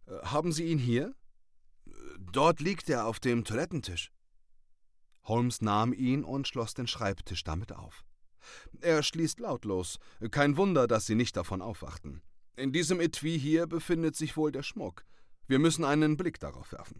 Haben Sie ihn hier?« »Dort liegt er auf dem Toilettentisch.« Holmes nahm ihn und schloss den Schreibtisch damit auf. »Er schließt lautlos. Kein Wunder, dass Sie nicht davon aufwachten. In diesem Etui hier befindet sich wohl der Schmuck. Wir müssen einen Blick darauf werfen.«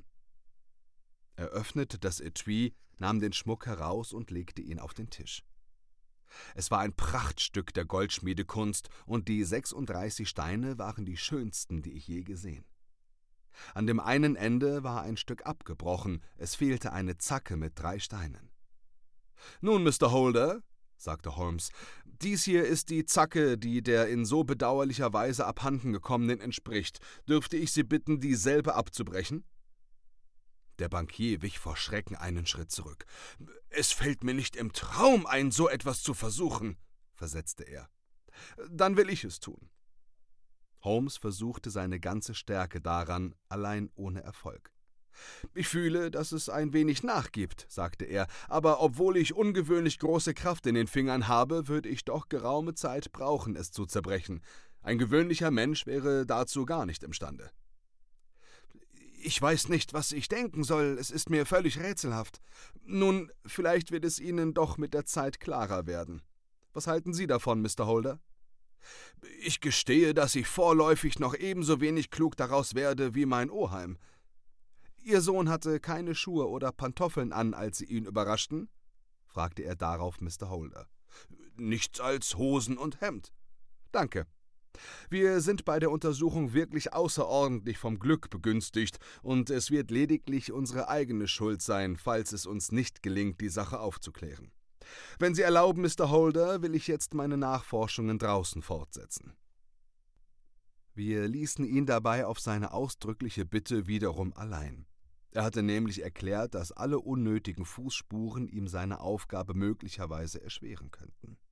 Er öffnete das Etui, nahm den Schmuck heraus und legte ihn auf den Tisch. Es war ein Prachtstück der Goldschmiedekunst, und die 36 Steine waren die schönsten, die ich je gesehen. An dem einen Ende war ein Stück abgebrochen, es fehlte eine Zacke mit 3 Steinen. »Nun, Mr. Holder«, sagte Holmes, »dies hier ist die Zacke, die der in so bedauerlicher Weise abhanden gekommenen entspricht. Dürfte ich Sie bitten, dieselbe abzubrechen?« Der Bankier wich vor Schrecken einen Schritt zurück. »Es fällt mir nicht im Traum ein, so etwas zu versuchen«, versetzte er. »Dann will ich es tun.« Holmes versuchte seine ganze Stärke daran, allein ohne Erfolg. »Ich fühle, dass es ein wenig nachgibt«, sagte er, »aber obwohl ich ungewöhnlich große Kraft in den Fingern habe, würde ich doch geraume Zeit brauchen, es zu zerbrechen. Ein gewöhnlicher Mensch wäre dazu gar nicht imstande.« »Ich weiß nicht, was ich denken soll, es ist mir völlig rätselhaft. Nun, vielleicht wird es Ihnen doch mit der Zeit klarer werden. Was halten Sie davon, Mr. Holder?« »Ich gestehe, dass ich vorläufig noch ebenso wenig klug daraus werde wie mein Oheim. Ihr Sohn hatte keine Schuhe oder Pantoffeln an, als Sie ihn überraschten?« fragte er darauf Mr. Holder. »Nichts als Hosen und Hemd.« »Danke. Wir sind bei der Untersuchung wirklich außerordentlich vom Glück begünstigt, und es wird lediglich unsere eigene Schuld sein, falls es uns nicht gelingt, die Sache aufzuklären. Wenn Sie erlauben, Mr. Holder, will ich jetzt meine Nachforschungen draußen fortsetzen.« Wir ließen ihn dabei auf seine ausdrückliche Bitte wiederum allein. Er hatte nämlich erklärt, dass alle unnötigen Fußspuren ihm seine Aufgabe möglicherweise erschweren könnten.